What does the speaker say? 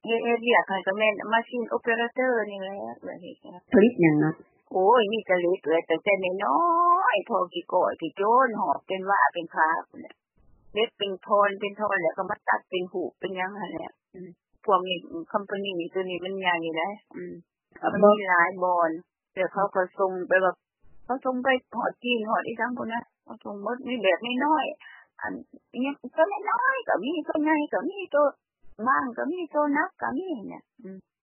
เฮ็ดเวียกให้ก็แม่น Machine Operator นี่แหละเอื้อยเฮ็ดผลิตหยังเนาะโอ้ยมีแต่เล็กเอื้อยตั้งแต่น้อยๆพอกี่ก้อยกี่โจนหอบเป็นว่าเป็นพาพุ่นน่ะเล็กเป็นท่อนแล้วก็มาตัดเป็นหูปเป็นหยังหั่นแหละพวกนี้คัมพานีตัวนี้มันใหญ่เด้มันมีหลายบอนแล้วเขาก็ส่งไปแบบเขาส่งไปฮอดจีนฮอดอีสังพุ่นนะเขาส่งหมดมีแบบน้อยๆอันอิหยังตัวน้อยๆก็มีตัวใหญ่ก็มีตัวบางก็มีตัวหนักก็มีเนี่ย